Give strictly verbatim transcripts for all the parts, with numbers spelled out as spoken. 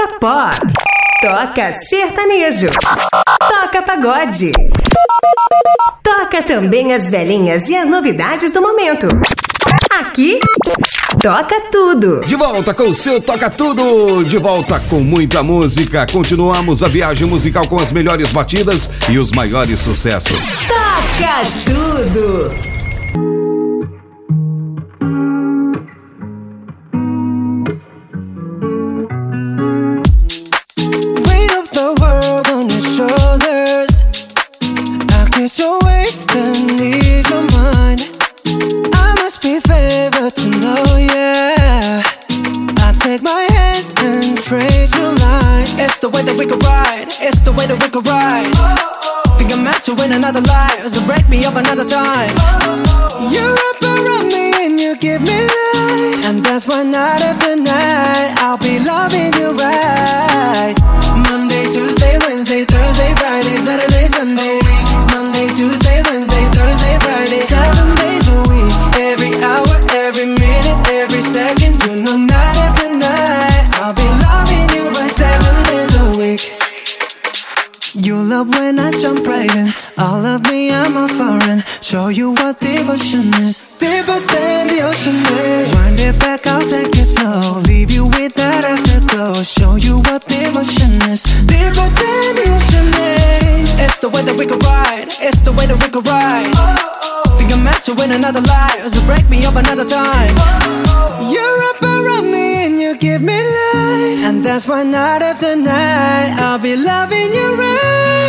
Toca pop. Toca sertanejo. Toca pagode. Toca também as velhinhas e as novidades do momento. Aqui, toca tudo. De volta com o seu Toca Tudo. De volta com muita música. Continuamos a viagem musical com as melhores batidas e os maiores sucessos. Toca tudo. Weight of the world on your shoulders. I guess you're wasting ease your mind. I must be favored to know, yeah. I take my hands and trace your lines. It's the way that we could ride. It's the way that we could ride. Think I'm meant to win another life, so break me up another time. You wrap around me and you give me life, and that's why night after night I'll be loving you right. Monday, Tuesday, Wednesday, Thursday, Friday, Saturday, Sunday. Monday, Tuesday, Wednesday, Thursday, Friday. Seven days a week, every hour, every minute, every second. You know night after night I'll be loving you right. Seven days a week. You love when I jump right in. All of me, I'm a foreign. Show you what devotion is. Deeper than the ocean is. Wind it back, I'll take it slow. Leave you with that afterglow. Show you what devotion is. Deeper than the ocean is. It's the way that we could ride. It's the way that we could ride. Think I'm meant to win another life, so break me up another time. You wrap around me and you give me life, and that's why night after night I'll be loving you right.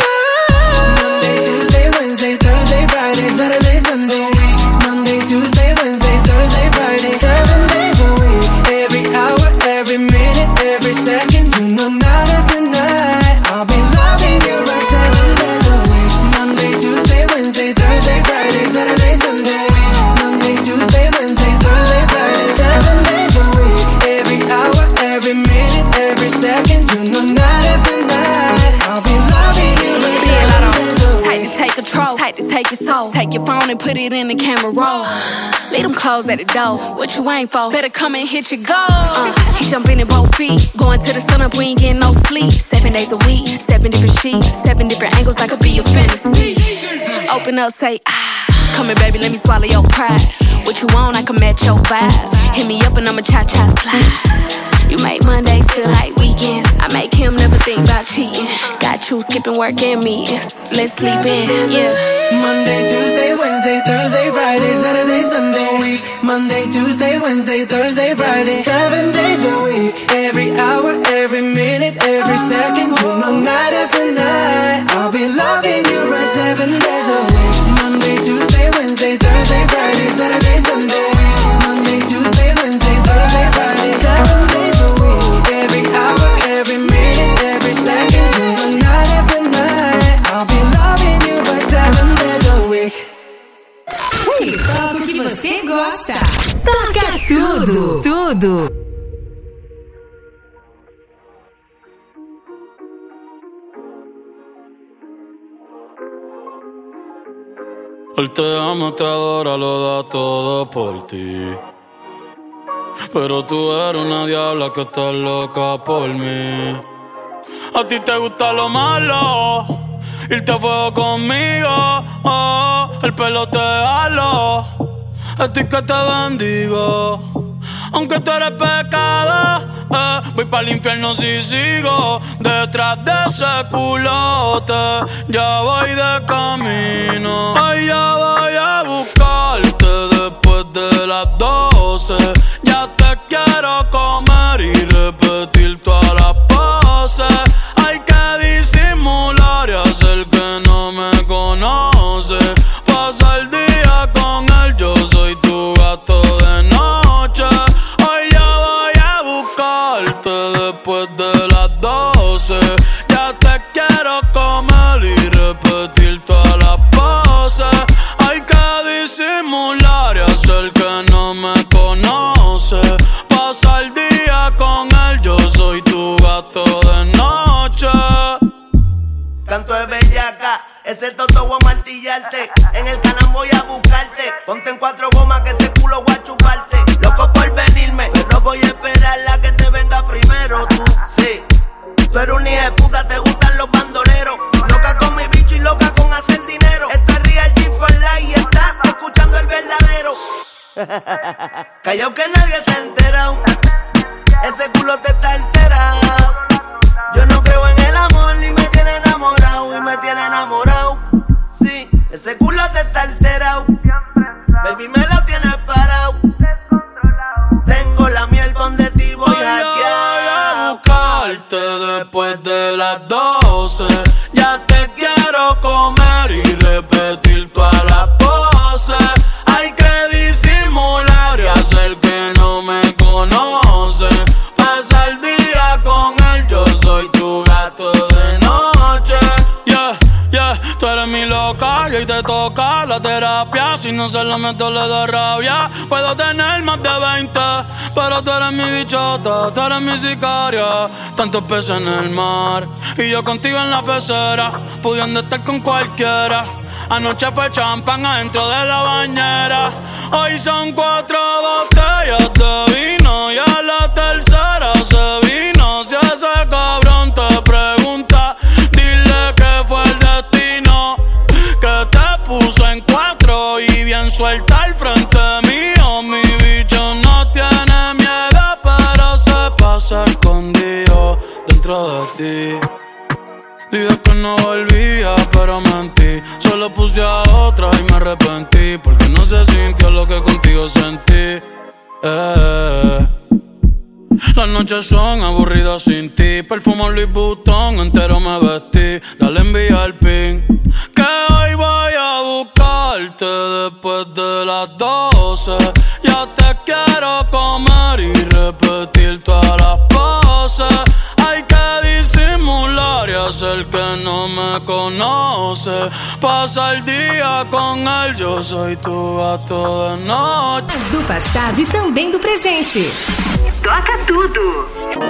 Monday, Tuesday, Wednesday, Thursday, Friday, Saturday, Sunday. Monday, Tuesday, Wednesday, Thursday, Friday. Seven days a week, every hour, every minute, every second. You know night after night I'll be loving you right. Seven days a week. Monday, Tuesday, Wednesday, Thursday, Friday, Saturday, Sunday. Monday, Tuesday, Wednesday, Thursday, Friday. Seven days a week, every hour, every minute, every second. You know night after night I'll be loving you right. Seven days a week. Tight to take control, tight to take your soul. Take your phone and put it in the camera roll. Leave them clothes at the door. What you ain't for? Better come and hit your goal. Uh, he jumping in both feet. Going to the sun up, we ain't getting no sleep. Seven days a week, seven different sheets, seven different angles, that could be your fantasy. Open up, say ah. Come here, baby, let me swallow your pride. What you want, I can match your vibe. Hit me up and I'ma cha-cha slide. You make Mondays feel like weekends. I make him never think about cheating. Got you skipping work and meetings. Let's sleep in, yeah. Monday, Tuesday, Wednesday, Thursday, Friday, Saturday, Sunday. Monday, Tuesday, Wednesday, Thursday, Friday. Seven days a week, every hour, every minute, every second. You know night after night I'll be loving you right. Seven days a week. Monday, Tuesday, Wednesday, Thursday, Friday, Saturday, Sunday. Monday, Tuesday, Wednesday, Thursday, Friday. Seven days a week, every hour, every minute, every second. You know night after night I'll be loving you right. Seven days a week. E toca o que você gosta. Toca tudo. Tudo. Él te ama, te adora, lo da todo por ti. Pero tú eres una diabla que está loca por mí. A ti te gusta lo malo, irte a fuego conmigo. Oh, el pelo te halo, estoy que te bendigo. Aunque tú eres pecado, eh, voy pa'l infierno si sigo detrás de ese culote. Ya voy de camino. Ay, ya voy a buscarte después de las doce. Ya te quiero comer y repetir todas las poses. Hay que disimular y hacer que no me conoce. Pasa el día con él, yo soy tu gato de noche. Hoy ya voy a buscarte después de las doce. Ya te quiero comer y repetir todas las poses. Hay que disimular y hacer que no me conoce. Pasa el día con él, yo soy tu gato de noche. Canto de bellaca, ese toto voy a martillarte. En el canal voy a buscarte. Ponte en cuatro gomas que ese culo voy a chuparte. Loco por venirme, pero voy a esperar la que te venga primero tú. Sí, después de las doce. Ya te quiero comer y repetir todas las poses. Hay que disimular y hacer que no me conoce. Pasa el día con él, yo soy tu gato de noche. Yeah, yeah, tú eres mi loca y hoy te toca la terapia. Si no se la meto le da rabia. Puedo tener más de veinte, pero tú eres mi bichota, tú eres mi sicaria. Tantos peces en el mar y yo contigo en la pecera, pudiendo estar con cualquiera. Anoche fue champán adentro de la bañera. Hoy son cuatro botellas de vino y a la tercera se vino. Si ese cabrón te pregunta, dile que fue el destino que te puso en cuatro y bien suelta al frente mío. Mi bicho no tiene miedo, pero se pasa escondido dentro de ti. Dije que no volvía, pero mentí. Solo puse a otra y me arrepentí, porque no se sintió lo que contigo sentí. eh. Las noches son aburridas sin ti. Perfumo Louis Vuitton, entero me vestí. Dale envía el pin, que hoy voy a buscarte después de las doce. Ya te quiero comer y repetir todas las poses. Hay que disimular y hacer que no me conoce. Pasa el día con él, yo soy tu gato de noche. Do passado e também do presente. Toca tudo.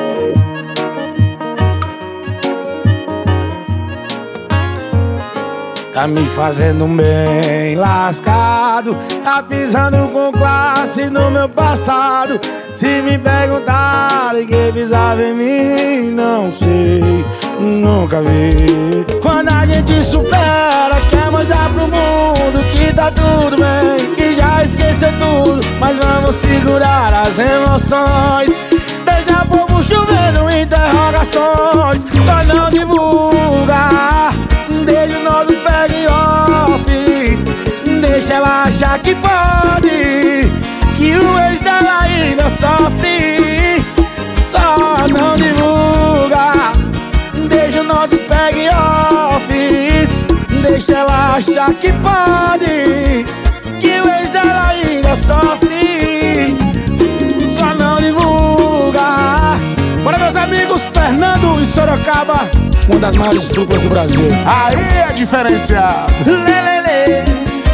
Tá me fazendo bem lascado, tá pisando com classe no meu passado. Se me perguntarem quem pisava em mim, não sei, nunca vi. Quando a gente supera, quer mostrar pro mundo que tá tudo bem, que já esqueceu tudo, mas vamos segurar as emoções. Deixa povo chovendo interrogações, nós não divulga. Deixa o nosso peg off, deixa ela achar que pode, que o ex dela ainda sofre. Só não divulga. Deixa o nosso peg off, deixa ela achar que pode, que o ex dela ainda sofre. Só não divulga. Bora, meus amigos, Fernando e Sorocaba, uma das maiores duplas do Brasil. Aí é diferenciado. Lelele,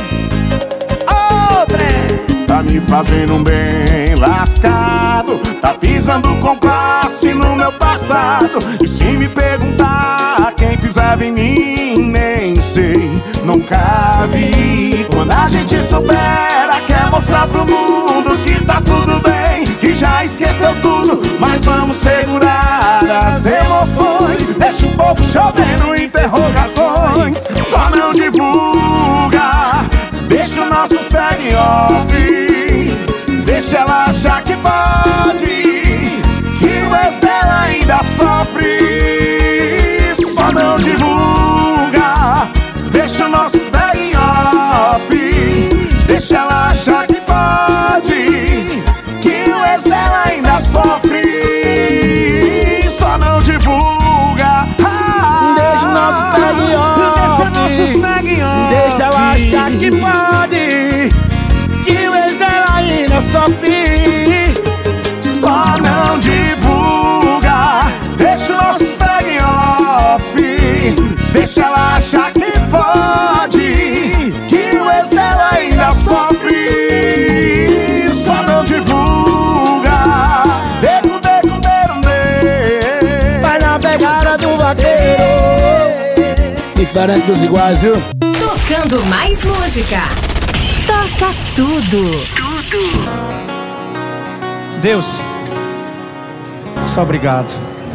outra. Tá me fazendo um bem lascado, tá pisando com classe no meu passado. E se me perguntar quem pisava em mim, nem sei, nunca vi. Quando a gente supera, quer mostrar pro mundo que tá tudo bem, que já esqueceu tudo, mas vamos segurar as emoções. Deixa o povo chovendo interrogações, só não divulga. Deixa o nosso peg off, deixa ela achar que pode, que o ex dela ainda sofre. Só não divulga. Deixa o nosso peg off, deixa ela achar que pode, que o ex dela ainda sofre. Só não divulga. Deixa o nosso peg off, deixa nossos peg off, deixa ela achar que pode, que o ex dela ainda sofre. Só não divulga. Deixa o nosso peg off, deixa ela achar que pode, que o ex dela ainda sofre. Só não divulga. Deco, deco, deco, deco. Vai na pegada do vaqueiro, diferente dos iguais, viu? Tocando mais música. Toca tudo. Tudo. Deus, só obrigado.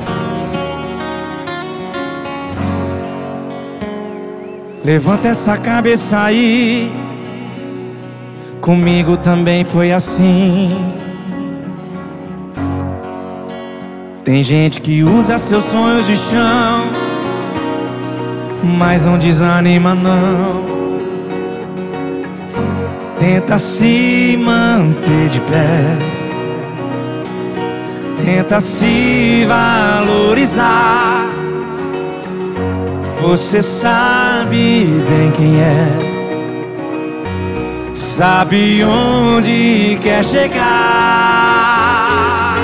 Levanta essa cabeça aí, comigo também foi assim. Tem gente que usa seus sonhos de chão, mas não desanima não. Tenta se manter de pé, tenta se valorizar. valorizar. Você sabe bem quem é, sabe onde quer chegar.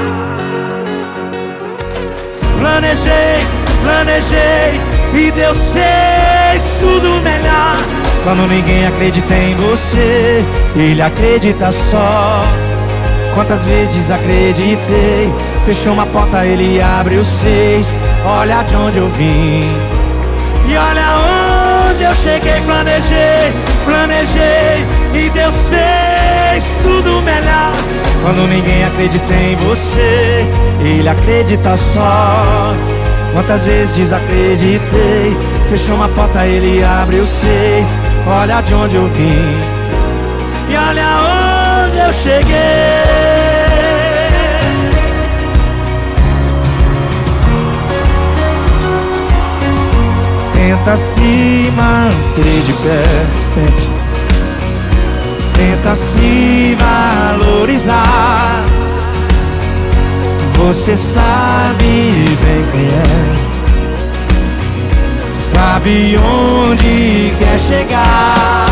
Planejei, planejei e Deus fez tudo melhor. Quando ninguém acredita em você, Ele acredita só. Quantas vezes acreditei, fechou uma porta, Ele abre os seis. Olha de onde eu vim e olha onde eu cheguei. Planejei, planejei e Deus fez tudo melhor. Quando ninguém acredita em você, Ele acredita só. Quantas vezes desacreditei, fechou uma porta, Ele abre os seis. Olha de onde eu vim e olha onde eu cheguei. Tenta se manter de pé sempre, tenta se valorizar. Você sabe bem quem é, sabe onde quer chegar.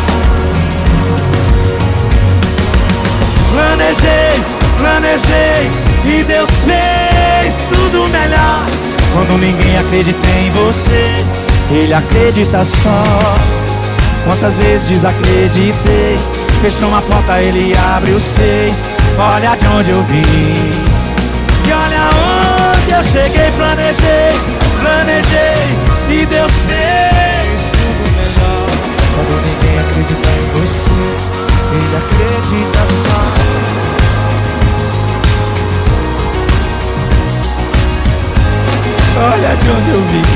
Planejei, planejei e Deus fez tudo melhor. Quando ninguém acredita em você, Ele acredita só. Quantas vezes desacreditei, fechou uma porta, Ele abre os seis. Olha de onde eu vim e olha onde eu cheguei. Planejei, planejei e Deus fez tudo melhor. Quando ninguém acredita em você, Ele acredita só. Olha de onde eu vim.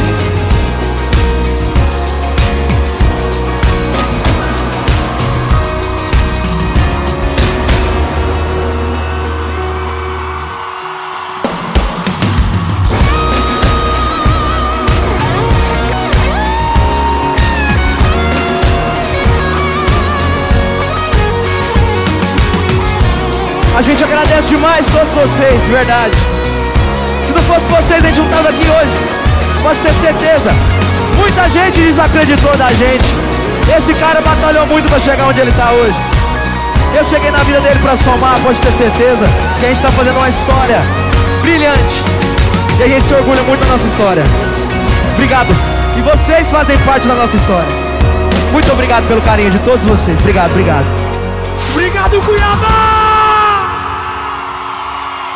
A gente agradece demais todos vocês, de verdade. Se não fosse vocês, a gente não tava aqui hoje. Pode ter certeza. Muita gente desacreditou da gente. Esse cara batalhou muito pra chegar onde ele tá hoje. Eu cheguei na vida dele pra somar, pode ter certeza que a gente tá fazendo uma história brilhante. E a gente se orgulha muito da nossa história. Obrigado. E vocês fazem parte da nossa história. Muito obrigado pelo carinho de todos vocês. Obrigado, obrigado. Obrigado, Cuiabá!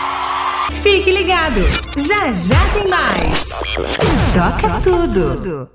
Fique ligado, já já tem mais. Toca tudo.